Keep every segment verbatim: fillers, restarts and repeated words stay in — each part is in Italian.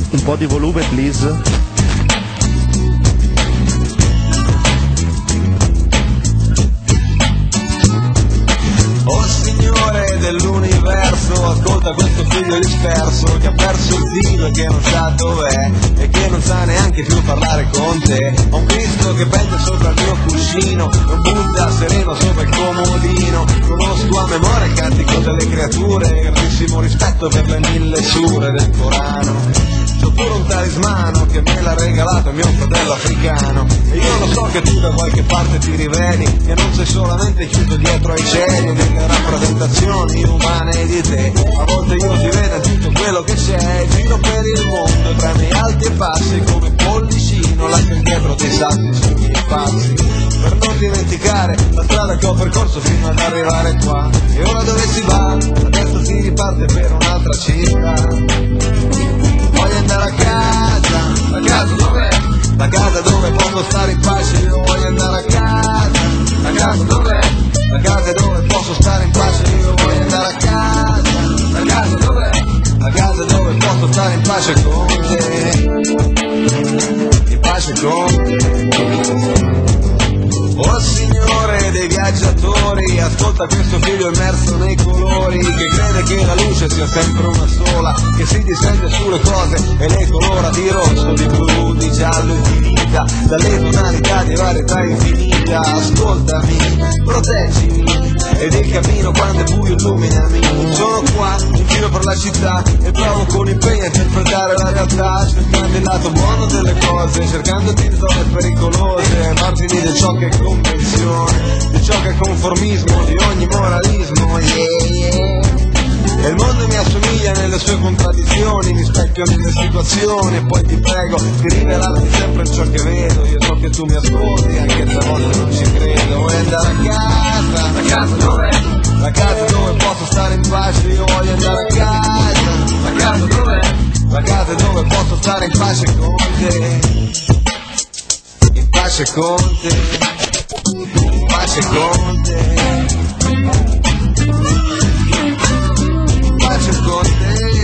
Un po' di volume, please. Oh Signore dell'universo, ascolta questo figlio disperso che ha perso il filo e che non sa dov'è e che non sa neanche più parlare con te. Ho un Cristo che pende sopra il mio cuscino, un Buddha sereno sopra il comodino. Conosco a memoria il cantico delle creature, grandissimo rispetto per le mille sure del Corano. C'ho pure un talismano che me l'ha regalato mio fratello africano. E io lo so che tu da qualche parte ti rivedi, che non sei solamente chiuso dietro ai cieli, nelle rappresentazioni umane di te. A volte io ti vedo in tutto quello che sei, giro per il mondo tra i miei alti e bassi, come pollicino lascio indietro dei sassi sui miei passi. Per non dimenticare la strada che ho percorso fino ad arrivare qua. E ora dove si va? Adesso si riparte per un'altra città. Voglio andare a casa, a casa dov'è? La casa dove posso stare in pace, io voglio andare a casa, a casa dov'è? La casa dove posso stare in pace, io voglio andare a casa, a casa dov'è? La casa dove posso stare in pace con te, in pace con te. Oh Signore dei viaggiatori, ascolta questo figlio immerso nei colori, che crede che la luce sia sempre una sola, che si distende sulle cose e le colora di rosso, di blu, di giallo infinita, dalle tonalità di varietà infinita. Ascoltami, proteggimi ed il cammino quando è buio illuminami. Sono qua, in giro per la città e provo con impegno a interpretare la realtà, cercando il lato buono delle cose, cercando di zone pericolose, margini di ciò che è convenzione, di ciò che è conformismo, di ogni moralismo, yeah, yeah. E il mondo mi assomiglia nelle sue contraddizioni, mi specchio nelle situazioni e poi ti prego di rivelarmi sempre in ciò che vedo. Io so che tu mi ascolti anche se a volte non ci credo. Vuoi andare a casa? La casa dov'è? La casa dove posso stare in pace, io voglio andare a casa. La casa dov'è? La casa dove posso stare in pace con te, in pace con te, in pace con te, pace con te.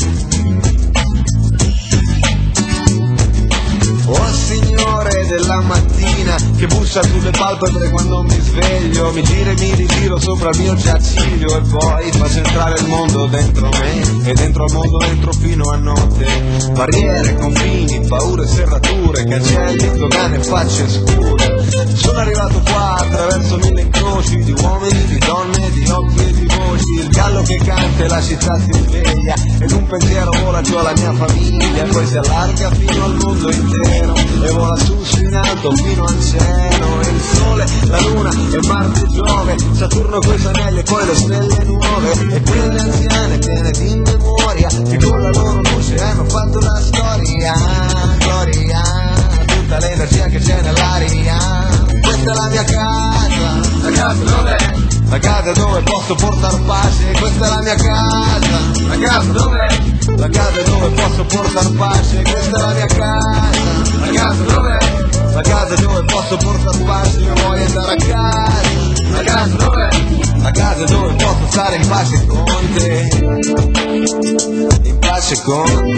Oh Signore della mattina che bussa sulle palpebre quando mi sveglio, mi gira e mi rigiro sopra il mio giaciglio e poi faccio entrare il mondo dentro me e dentro al mondo dentro fino a notte. Barriere, confini, paure, serrature, cancelli, dogane, facce scure. Sono arrivato qua attraverso mille incroci di uomini, di donne, di occhi e di voci. Il gallo che canta e la città si sveglia ed un pensiero vola giù alla mia famiglia, poi si allarga fino al mondo intero e vola su su in alto fino al cielo. E il sole, la luna e Marte, Giove, Saturno coi suoi anelli e poi le stelle nuove e quelle anziane piene di memoria che con la loro luce hanno fatto la storia. Gloria, tutta l'energia che c'è nell'aria. Questa è la mia casa, la casa dov'è? La casa dove posso portar pace. Questa è la mia casa, la casa dov'è? La casa dove posso portar pace. Questa è la mia casa, la casa dov'è? La casa dove posso portar pace. Io voglio andare a casa, la casa dov'è? La casa dove posso stare in pace con te, in pace con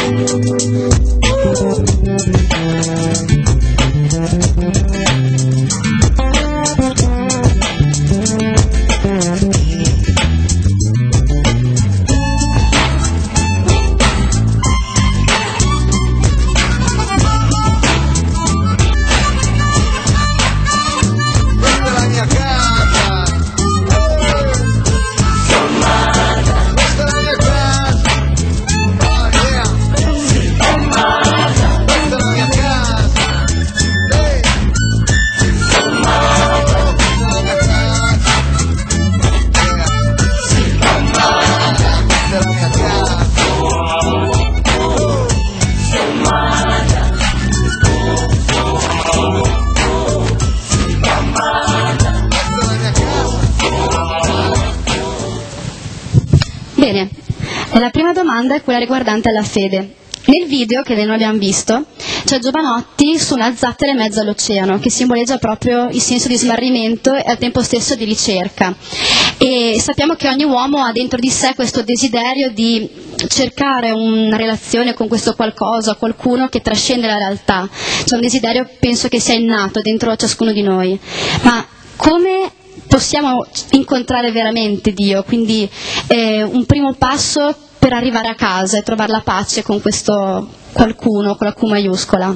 Bene, la prima domanda è quella riguardante la fede. Nel video che noi abbiamo visto c'è Giovanotti su una zattera in mezzo all'oceano, che simboleggia proprio il senso di smarrimento e al tempo stesso di ricerca. E sappiamo che ogni uomo ha dentro di sé questo desiderio di cercare una relazione con questo qualcosa, qualcuno che trascende la realtà. C'è un desiderio, penso che sia innato dentro ciascuno di noi, ma come possiamo incontrare veramente Dio? Quindi eh, un primo passo per arrivare a casa e trovare la pace con questo qualcuno, con la Q maiuscola.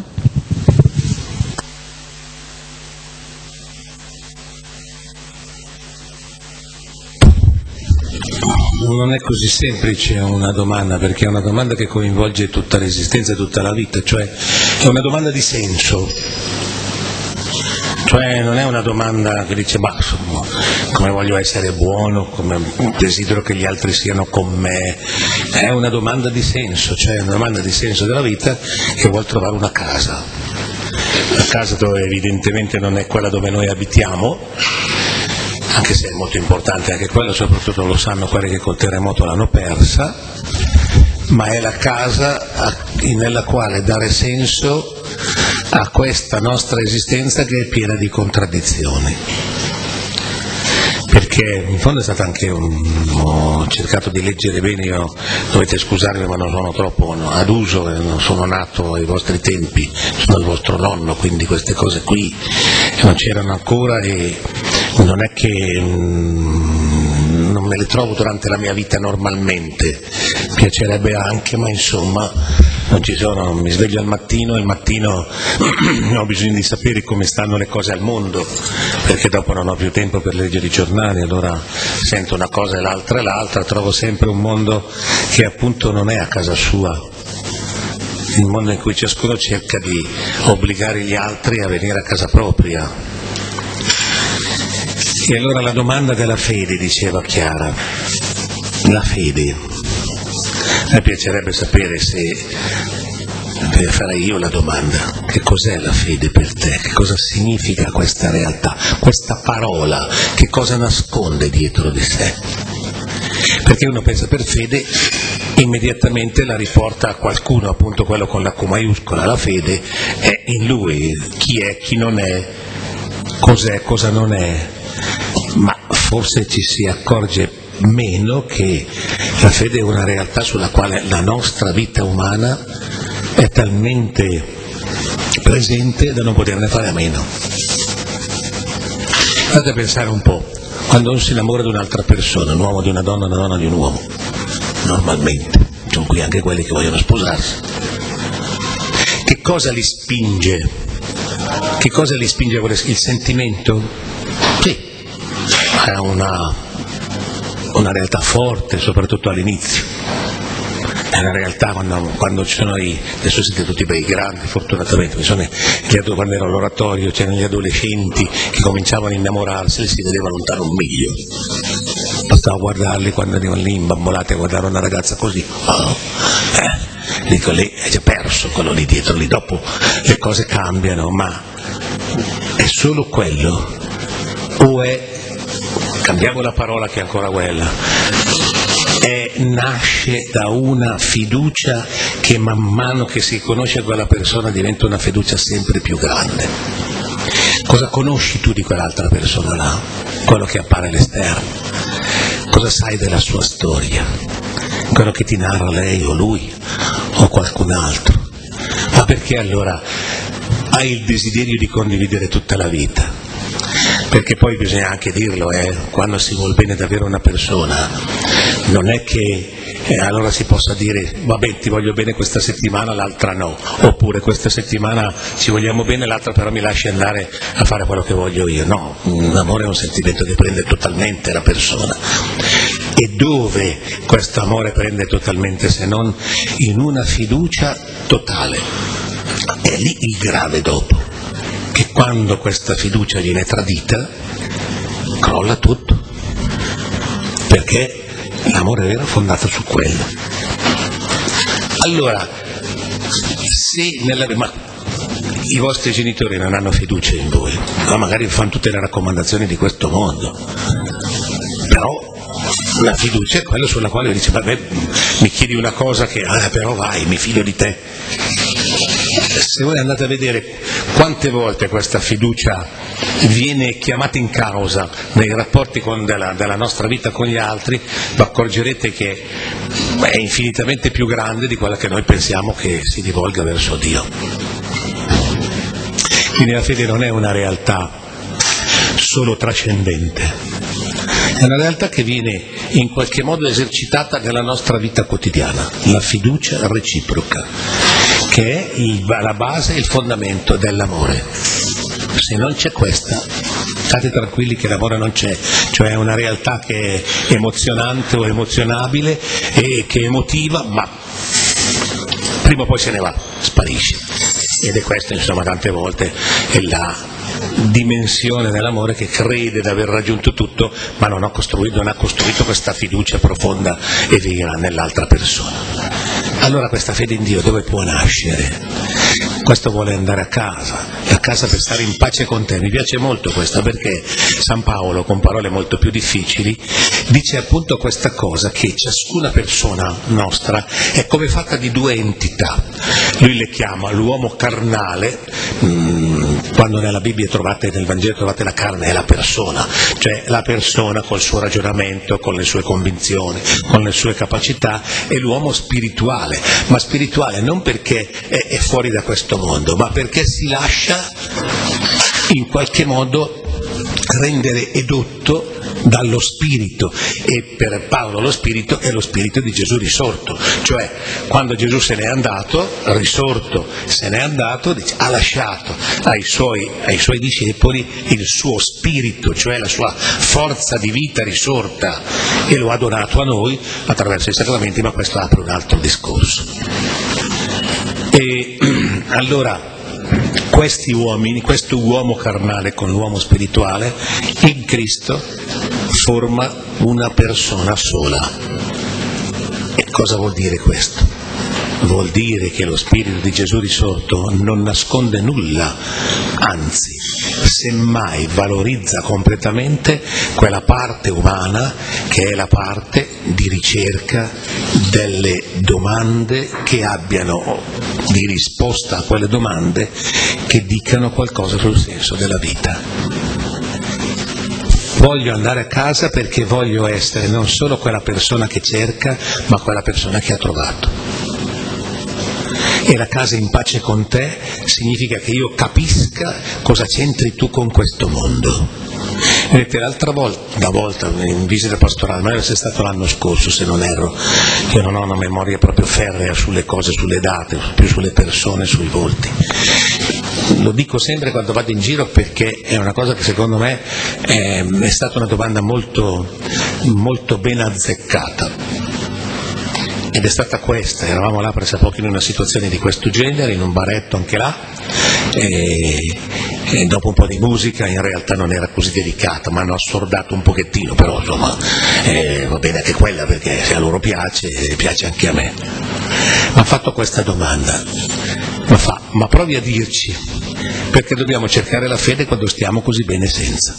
Non è così semplice una domanda, perché è una domanda che coinvolge tutta l'esistenza e tutta la vita, cioè è una domanda di senso. Cioè non è una domanda che dice, ma come voglio essere buono, come desidero che gli altri siano con me, è una domanda di senso, cioè una domanda di senso della vita che vuol trovare una casa. Una casa dove evidentemente non è quella dove noi abitiamo, anche se è molto importante anche quello, soprattutto lo sanno quelli che col terremoto l'hanno persa, ma è la casa nella quale dare senso a questa nostra esistenza che è piena di contraddizioni. Perché in fondo è stato anche un... ho cercato di leggere bene, io dovete scusarmi ma non sono troppo no, ad uso, non sono nato ai vostri tempi, sono il vostro nonno, quindi queste cose qui non c'erano ancora e non è che mm, non me le trovo durante la mia vita normalmente, piacerebbe anche, ma insomma non ci sono, mi sveglio al mattino e il mattino ho bisogno di sapere come stanno le cose al mondo, perché dopo non ho più tempo per leggere i giornali, allora sento una cosa e l'altra e l'altra, trovo sempre un mondo che appunto non è a casa sua, il mondo in cui ciascuno cerca di obbligare gli altri a venire a casa propria. E allora la domanda della fede, diceva Chiara, la fede. A me piacerebbe sapere se, per fare io la domanda, che cos'è la fede per te? Che cosa significa questa realtà? Questa parola, che cosa nasconde dietro di sé? Perché uno pensa per fede, immediatamente la riporta a qualcuno, appunto quello con la Q maiuscola, la fede è in lui, chi è, chi non è, cos'è, cosa non è, ma forse ci si accorge meno che la fede è una realtà sulla quale la nostra vita umana è talmente presente da non poterne fare a meno. Fate pensare un po', quando uno si innamora di un'altra persona, un uomo di una donna, una donna di un uomo, normalmente, sono qui anche quelli che vogliono sposarsi, che cosa li spinge? Che cosa li spinge a voler? Il sentimento? Sì, è una una realtà forte, soprattutto all'inizio. È una realtà quando, quando ci sono i, adesso siete tutti bei grandi fortunatamente, sono gli, quando ero all'oratorio c'erano gli adolescenti che cominciavano a innamorarsi e si vedeva lontano un miglio. Bastava guardarli quando arrivano lì imbambolati a guardare una ragazza così. Oh, eh, dico lì è già perso quello lì dietro, lì dopo le cose cambiano, ma è solo quello o è, cambiamo la parola che è ancora quella, è, nasce da una fiducia che man mano che si conosce quella persona diventa una fiducia sempre più grande. Cosa conosci tu di quell'altra persona là? Quello che appare all'esterno. Cosa sai della sua storia? Quello che ti narra lei o lui o qualcun altro. Ma perché allora hai il desiderio di condividere tutta la vita? Perché poi bisogna anche dirlo, eh, quando si vuol bene davvero una persona, non è che eh, allora si possa dire vabbè ti voglio bene questa settimana, l'altra no, oppure questa settimana ci vogliamo bene, l'altra però mi lasci andare a fare quello che voglio io. No, un amore è un sentimento che prende totalmente la persona. E dove questo amore prende totalmente se non in una fiducia totale? È lì il grave dopo. Che quando questa fiducia viene tradita, crolla tutto, perché l'amore vero è fondato su quello. Allora, se nella, ma i vostri genitori non hanno fiducia in voi, ma magari fanno tutte le raccomandazioni di questo mondo, però la fiducia è quella sulla quale dice vabbè, mi chiedi una cosa che ah, però vai, mi fido di te. Se voi andate a vedere quante volte questa fiducia viene chiamata in causa nei rapporti con della, della nostra vita con gli altri, vi accorgerete che è infinitamente più grande di quella che noi pensiamo che si rivolga verso Dio. Quindi la fede non è una realtà solo trascendente, è una realtà che viene in qualche modo esercitata nella nostra vita quotidiana, la fiducia reciproca, che è il, la base e il fondamento dell'amore. Se non c'è questa, state tranquilli che l'amore non c'è, cioè è una realtà che è emozionante o emozionabile e che emotiva, ma prima o poi se ne va, sparisce. Ed è questo, insomma, tante volte è la dimensione dell'amore che crede di aver raggiunto tutto, ma non ha costruito, non ha costruito questa fiducia profonda e vera nell'altra persona. Allora questa fede in Dio dove può nascere? Questo vuole andare a casa, a casa per stare in pace con te. Mi piace molto questo perché San Paolo, con parole molto più difficili, dice appunto questa cosa, che ciascuna persona nostra è come fatta di due entità. Lui le chiama l'uomo carnale, quando nella Bibbia trovate, nel Vangelo trovate la carne, è la persona, cioè la persona col suo ragionamento, con le sue convinzioni, con le sue capacità, e l'uomo spirituale, ma spirituale non perché è, è fuori da questo mondo, ma perché si lascia in qualche modo rendere edotto dallo spirito, e per Paolo lo spirito è lo spirito di Gesù risorto, cioè quando Gesù se n'è andato, risorto, se n'è andato, dice, ha lasciato ai suoi, ai suoi discepoli il suo spirito, cioè la sua forza di vita risorta, e lo ha donato a noi attraverso i sacramenti, ma questo apre un altro discorso. E allora questi uomini, questo uomo carnale con l'uomo spirituale, in Cristo forma una persona sola. E cosa vuol dire questo? Vuol dire che lo spirito di Gesù risorto non nasconde nulla, anzi, semmai valorizza completamente quella parte umana che è la parte di ricerca delle domande che abbiano di risposta a quelle domande che dicano qualcosa sul senso della vita. Voglio andare a casa perché voglio essere non solo quella persona che cerca, ma quella persona che ha trovato. E la casa in pace con te significa che io capisca cosa c'entri tu con questo mondo. Vedete, l'altra volta, una volta in visita pastorale, ma è stato l'anno scorso se non erro, io non ho una memoria proprio ferrea sulle cose, sulle date, più sulle persone, sui volti. Lo dico sempre quando vado in giro perché è una cosa che secondo me è, è stata una domanda molto, molto ben azzeccata. Ed è stata questa, eravamo là pressappoco in una situazione di questo genere, in un baretto anche là, e, e dopo un po' di musica, in realtà non era così delicata, mi hanno assordato un pochettino, però insomma eh, va bene anche quella, perché se a loro piace, piace anche a me. Mi ha fatto questa domanda, ma fa, ma provi a dirci, perché dobbiamo cercare la fede quando stiamo così bene senza?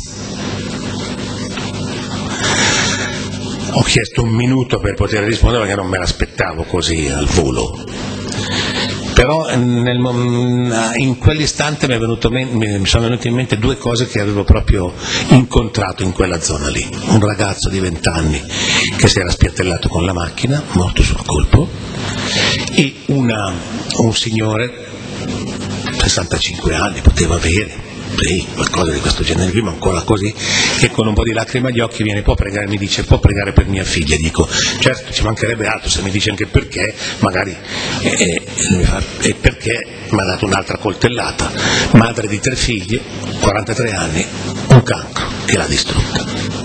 Ho chiesto un minuto per poter rispondere perché non me l'aspettavo così al volo, però nel, in quell'istante mi, è venuto, mi sono venute in mente due cose che avevo proprio incontrato in quella zona lì. Un ragazzo di vent'anni che si era spiattellato con la macchina, morto sul colpo, e una, un signore, sessantacinque anni poteva avere, sì, qualcosa di questo genere, prima ancora così, che con un po' di lacrime agli occhi viene, può pregare, mi dice, può pregare per mia figlia? Dico, certo, ci mancherebbe altro, se mi dice anche perché, magari, eh, eh, perché mi ha dato un'altra coltellata, madre di tre figlie, quarantatré anni, un cancro che l'ha distrutta.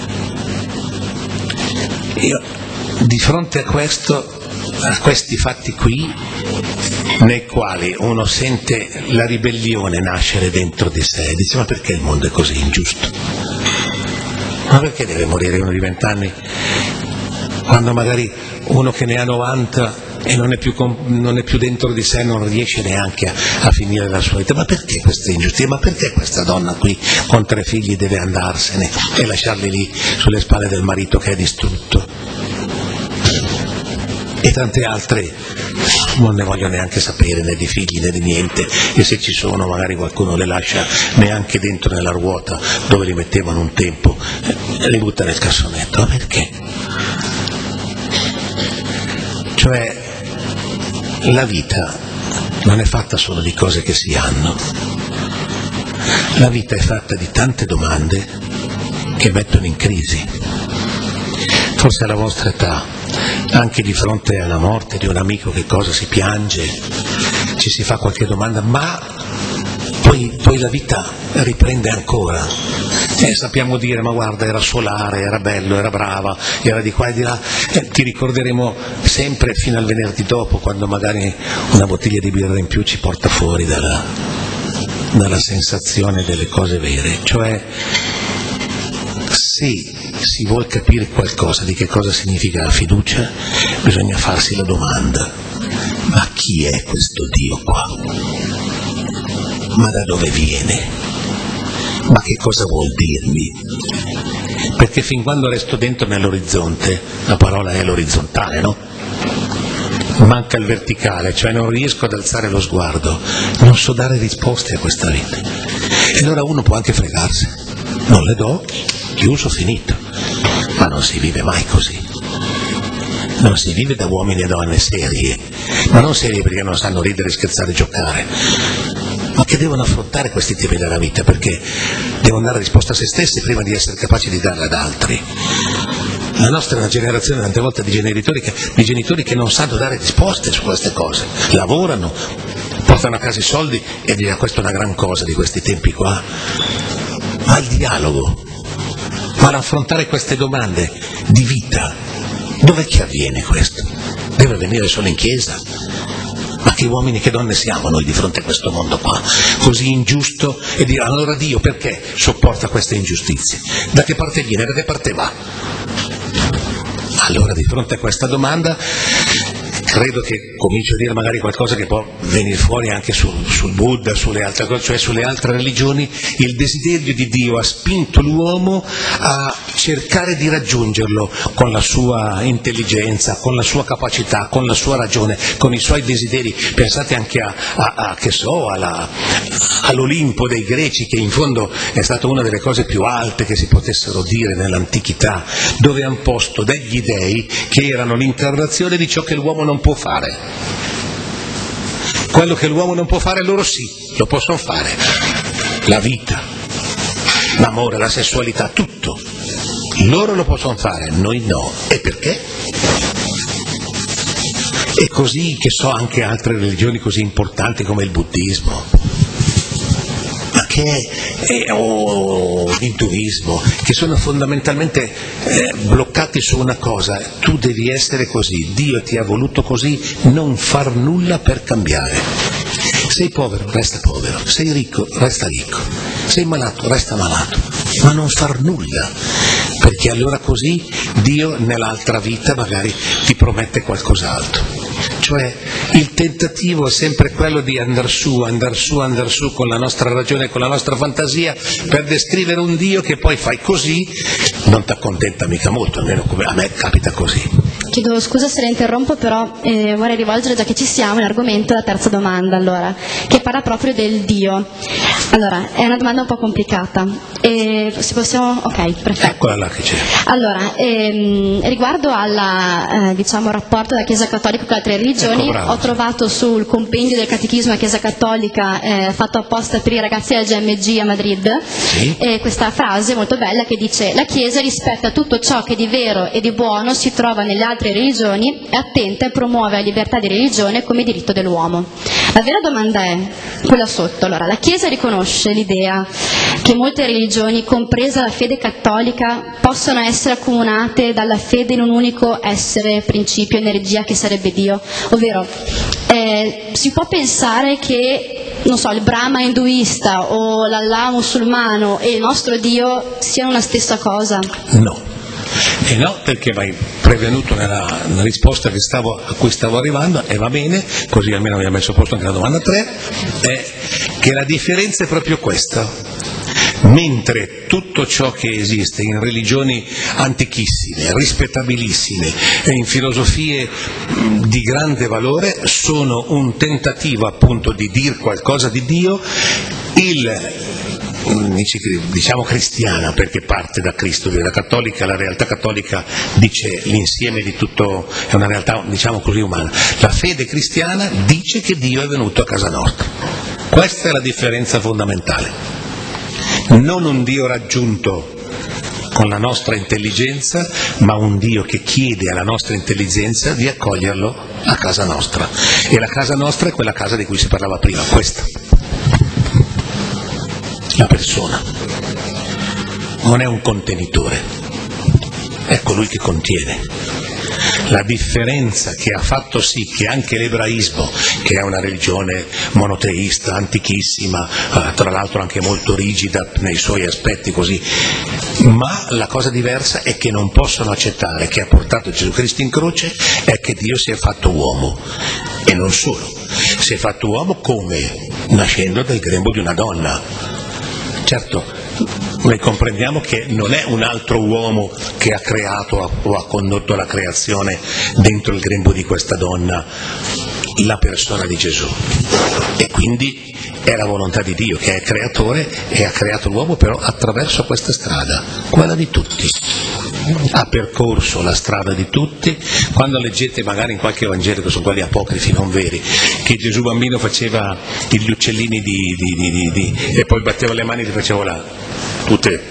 Io, di fronte a questo, a questi fatti qui, nei quali uno sente la ribellione nascere dentro di sé, dice, ma perché il mondo è così ingiusto? Ma perché deve morire uno di vent'anni quando magari uno che ne ha novanta e non è più, non è più dentro di sé, non riesce neanche a, a finire la sua vita? Ma perché questa ingiustizia? Ma perché questa donna qui con tre figli deve andarsene e lasciarli lì sulle spalle del marito che è distrutto? E tante altre non ne voglio neanche sapere, né di figli né di niente, e se ci sono magari qualcuno le lascia neanche dentro nella ruota dove li mettevano un tempo, li butta nel cassonetto. Ma perché? Cioè, la vita non è fatta solo di cose che si hanno, la vita è fatta di tante domande che mettono in crisi. Forse alla vostra età, anche di fronte alla morte di un amico, che cosa si piange, ci si fa qualche domanda, ma poi, poi la vita riprende ancora. Eh, sappiamo dire, ma guarda, era solare, era bello, era brava, era di qua e di là. Eh, ti ricorderemo sempre fino al venerdì dopo, quando magari una bottiglia di birra in più ci porta fuori dalla, dalla sensazione delle cose vere. Cioè, se si vuol capire qualcosa di che cosa significa la fiducia, bisogna farsi la domanda: ma chi è questo Dio qua? Ma da dove viene? Ma che cosa vuol dirmi? Perché fin quando resto dentro nell'orizzonte, la parola è l'orizzontale, no? Manca il verticale, cioè non riesco ad alzare lo sguardo, non so dare risposte a questa vita. E allora uno può anche fregarsi, non le do, chiuso, finito. Ma non si vive mai così. Non si vive da uomini e donne serie, ma non serie perché non sanno ridere, scherzare e giocare, ma che devono affrontare questi temi della vita, perché devono dare risposta a se stessi prima di essere capaci di darla ad altri. La nostra è una generazione tante volte di genitori che, di genitori che non sanno dare risposte su queste cose, lavorano, portano a casa i soldi e dirà: questa è una gran cosa di questi tempi qua. Ma il dialogo, ma l'affrontare queste domande di vita, dov'è che avviene questo? Deve avvenire solo in chiesa? Ma che uomini, che donne siamo noi di fronte a questo mondo qua, così ingiusto, e dire: allora Dio perché sopporta queste ingiustizie? Da che parte viene, da che parte va? Allora, di fronte a questa domanda, credo che comincio a dire magari qualcosa che può venire fuori anche sul, sul Buddha, sulle altre cose, cioè sulle altre religioni. Il desiderio di Dio ha spinto l'uomo a cercare di raggiungerlo con la sua intelligenza, con la sua capacità, con la sua ragione, con i suoi desideri. Pensate anche a, a, a che so, alla, all'Olimpo dei Greci, che in fondo è stata una delle cose più alte che si potessero dire nell'antichità, dove hanno posto degli dei che erano l'incarnazione di ciò che l'uomo non può fare. Quello che l'uomo non può fare, loro sì, lo possono fare. La vita, l'amore, la sessualità, tutto. Loro lo possono fare, noi no. E perché? E così, che so, anche altre religioni così importanti come il buddismo, ma che è, è oh, l'induismo, che sono fondamentalmente eh, bloccati su una cosa: tu devi essere così, Dio ti ha voluto così, non far nulla per cambiare. Sei povero, resta povero; sei ricco, resta ricco; sei malato, resta malato, ma non far nulla, perché allora così Dio nell'altra vita magari ti promette qualcos'altro. Cioè, il tentativo è sempre quello di andare su, andare su, andare su con la nostra ragione, con la nostra fantasia, per descrivere un Dio che poi fai così, non ti accontenta mica molto, almeno come a me capita così. Chiedo scusa se la interrompo, però eh, vorrei rivolgere, già che ci siamo, l'argomento alla terza domanda, allora, che parla proprio del Dio. Allora, è una domanda un po' complicata. E se possiamo... Ok, perfetto. Eccola là che c'è. Allora, ehm, riguardo al eh, diciamo, rapporto della Chiesa Cattolica con altre religioni, ecco, ho trovato sul compendio del Catechismo della Chiesa Cattolica, eh, fatto apposta per i ragazzi della G M G a Madrid, sì. eh, questa frase molto bella che dice: la Chiesa rispetta tutto ciò che di vero e di buono si trova nelle altre religioni, è attenta e promuove la libertà di religione come diritto dell'uomo. La vera domanda è quella sotto. Allora, la Chiesa riconosce l'idea che molte religioni, compresa la fede cattolica, possono essere accomunate dalla fede in un unico essere, principio, energia, che sarebbe Dio, ovvero eh, si può pensare che, non so, il Brahma induista o l'Allah musulmano e il nostro Dio siano una stessa cosa? No. E no, perché vai prevenuto nella, nella risposta che stavo, a cui stavo arrivando, e va bene, così almeno mi ha messo a posto anche la domanda tre, è che la differenza è proprio questa. Mentre tutto ciò che esiste in religioni antichissime, rispettabilissime e in filosofie di grande valore sono un tentativo appunto di dire qualcosa di Dio, il diciamo cristiana, perché parte da Cristo, la cattolica, la realtà cattolica dice l'insieme di tutto, è una realtà diciamo così umana. La fede cristiana dice che Dio è venuto a casa nostra. Questa è la differenza fondamentale. Non un Dio raggiunto con la nostra intelligenza, ma un Dio che chiede alla nostra intelligenza di accoglierlo a casa nostra. E la casa nostra è quella casa di cui si parlava prima, questa. La persona. Non è un contenitore, è colui che contiene. La differenza che ha fatto sì che anche l'ebraismo, che è una religione monoteista, antichissima, tra l'altro anche molto rigida nei suoi aspetti così, ma la cosa diversa è che non possono accettare che ha portato Gesù Cristo in croce è che Dio si è fatto uomo. E non solo, si è fatto uomo come? Nascendo dal grembo di una donna. Certo, noi comprendiamo che non è un altro uomo che ha creato o ha condotto la creazione dentro il grembo di questa donna, la persona di Gesù. E quindi è la volontà di Dio che è creatore e ha creato l'uomo però attraverso questa strada, quella di tutti. Ha percorso la strada di tutti. Quando leggete magari in qualche Vangelo, che sono quelli apocrifi non veri, che Gesù bambino faceva gli uccellini di, di, di, di, di, e poi batteva le mani e li faceva là, tutte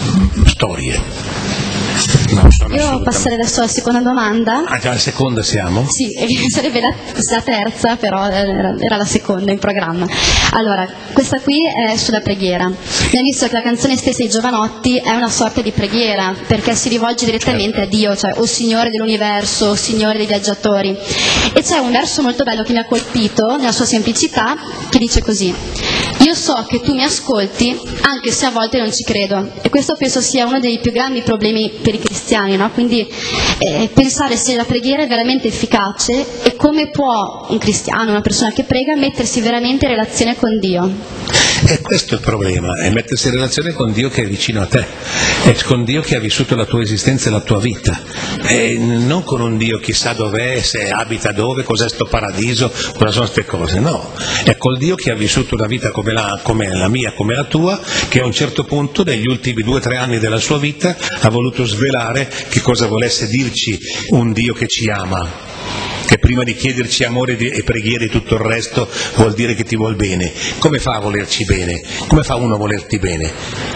storie. No, Io passerei adesso alla seconda domanda. Ah, già alla seconda siamo? Sì, sarebbe la, la terza, però era, era la seconda in programma. Allora, questa qui è sulla preghiera. Abbiamo visto che la canzone stessa di Giovanotti è una sorta di preghiera, perché si rivolge direttamente certo. a Dio, cioè o Signore dell'universo, o Signore dei viaggiatori. E c'è un verso molto bello che mi ha colpito, nella sua semplicità, che dice così: io so che tu mi ascolti, anche se a volte non ci credo. E questo penso sia uno dei più grandi problemi per i cristiani, no? Quindi eh, pensare se la preghiera è veramente efficace e come può un cristiano, una persona che prega, mettersi veramente in relazione con Dio. E questo è il problema, è mettersi in relazione con Dio che è vicino a te, è con Dio che ha vissuto la tua esistenza e la tua vita, e non con un Dio chissà dov'è, se abita dove, cos'è sto paradiso, cosa sono queste cose, no, è col Dio che ha vissuto una vita come la, come la mia, come la tua, che a un certo punto negli ultimi due o tre anni della sua vita ha voluto svelare che cosa volesse dirci un Dio che ci ama, che prima di chiederci amore e preghiere e tutto il resto vuol dire che ti vuol bene. Come fa a volerci bene? Come fa uno a volerti bene?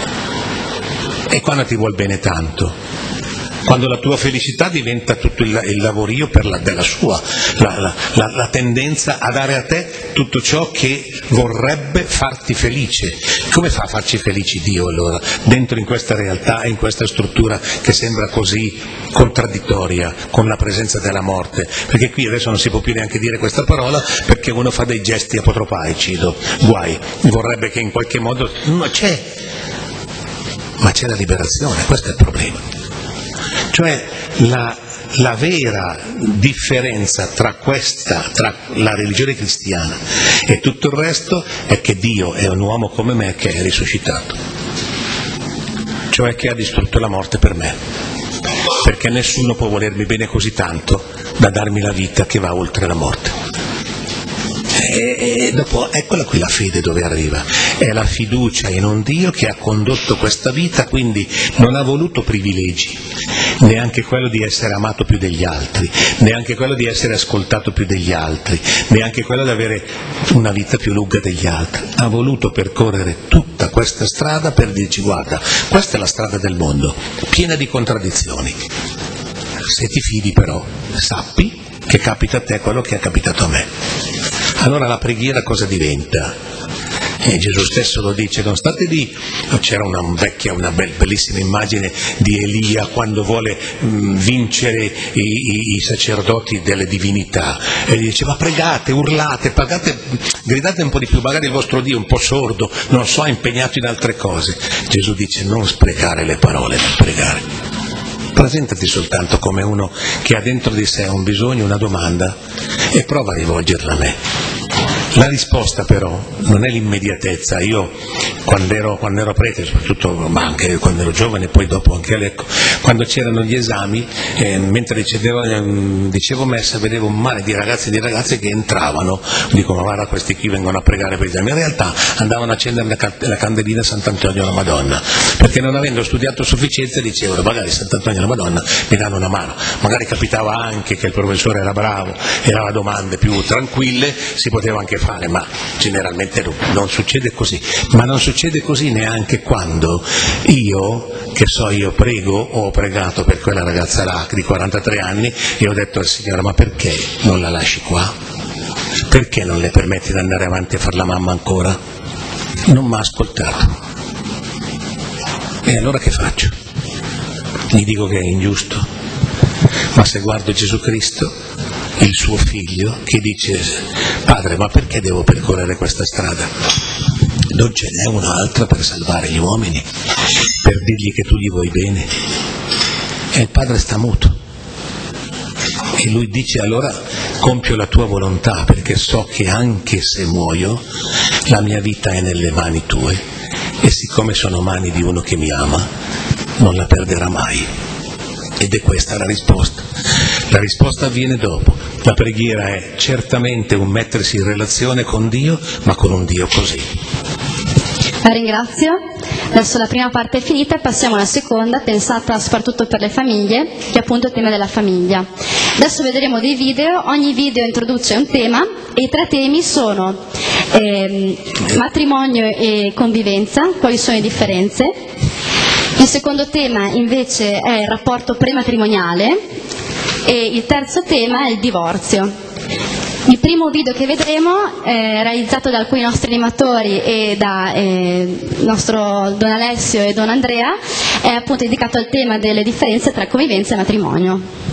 E quando ti vuol bene tanto? Quando la tua felicità diventa tutto il, il lavorio per la, della sua, la, la, la, la tendenza a dare a te tutto ciò che vorrebbe farti felice. Come fa a farci felici Dio allora, dentro in questa realtà e in questa struttura che sembra così contraddittoria con la presenza della morte? Perché qui adesso non si può più neanche dire questa parola perché uno fa dei gesti apotropaici, guai, vorrebbe che in qualche modo, no, c'è, ma c'è la liberazione, questo è il problema. Cioè la, la vera differenza tra questa, tra la religione cristiana e tutto il resto è che Dio è un uomo come me che è risuscitato, cioè che ha distrutto la morte per me, perché nessuno può volermi bene così tanto da darmi la vita che va oltre la morte. E dopo, eccola qui la fede dove arriva, è la fiducia in un Dio che ha condotto questa vita, quindi non ha voluto privilegi, neanche quello di essere amato più degli altri, neanche quello di essere ascoltato più degli altri, neanche quello di avere una vita più lunga degli altri, ha voluto percorrere tutta questa strada per dirci: guarda, questa è la strada del mondo, piena di contraddizioni, se ti fidi però sappi che capita a te quello che è capitato a me. Allora la preghiera cosa diventa? E Gesù stesso lo dice, non state lì, c'era una vecchia, una bellissima immagine di Elia quando vuole mh, vincere i, i, i sacerdoti delle divinità, e gli dice: ma pregate, urlate, pagate, gridate un po' di più, magari il vostro Dio è un po' sordo, non so, è impegnato in altre cose. Gesù dice: non sprecare le parole per pregare, presentati soltanto come uno che ha dentro di sé un bisogno, una domanda, e prova a rivolgerla a me. La risposta però non è l'immediatezza. Io quando ero, quando ero prete, soprattutto, ma anche quando ero giovane, poi dopo anche a Lecco, quando c'erano gli esami, eh, mentre ricevevo, eh, dicevo messa, vedevo un mare di ragazzi e di ragazze che entravano, dico ma guarda questi qui vengono a pregare per gli esami, in realtà andavano a accendere la, ca- la candelina a Sant'Antonio alla Madonna, perché non avendo studiato a sufficienza dicevano magari Sant'Antonio alla Madonna mi danno una mano, magari capitava anche che il professore era bravo, erano domande più tranquille, si poteva anche fare, ma generalmente non succede così. Ma non succede così neanche quando io, che so, io prego o ho pregato per quella ragazza là di quarantatré anni e ho detto al Signore ma perché non la lasci qua? Perché non le permetti di andare avanti a fare la mamma ancora? Non mi ha ascoltato. E allora che faccio? Gli dico che è ingiusto? Ma se guardo Gesù Cristo, il suo figlio, che dice padre ma perché devo percorrere questa strada? Non ce n'è un'altra per salvare gli uomini, per dirgli che tu gli vuoi bene. E il padre sta muto. E lui dice allora compio la tua volontà perché so che anche se muoio la mia vita è nelle mani tue e siccome sono mani di uno che mi ama non la perderà mai. Ed è questa la risposta. La risposta avviene dopo. La preghiera è certamente un mettersi in relazione con Dio, ma con un Dio così. La ringrazio. Adesso la prima parte è finita e passiamo alla seconda, pensata soprattutto per le famiglie, che è appunto il tema della famiglia. Adesso vedremo dei video, ogni video introduce un tema e i tre temi sono eh, matrimonio e convivenza, quali sono le differenze. Il secondo tema invece è il rapporto prematrimoniale e il terzo tema è il divorzio. Il primo video che vedremo è realizzato da alcuni nostri animatori e da eh, nostro Don Alessio e Don Andrea, è appunto dedicato al tema delle differenze tra convivenza e matrimonio.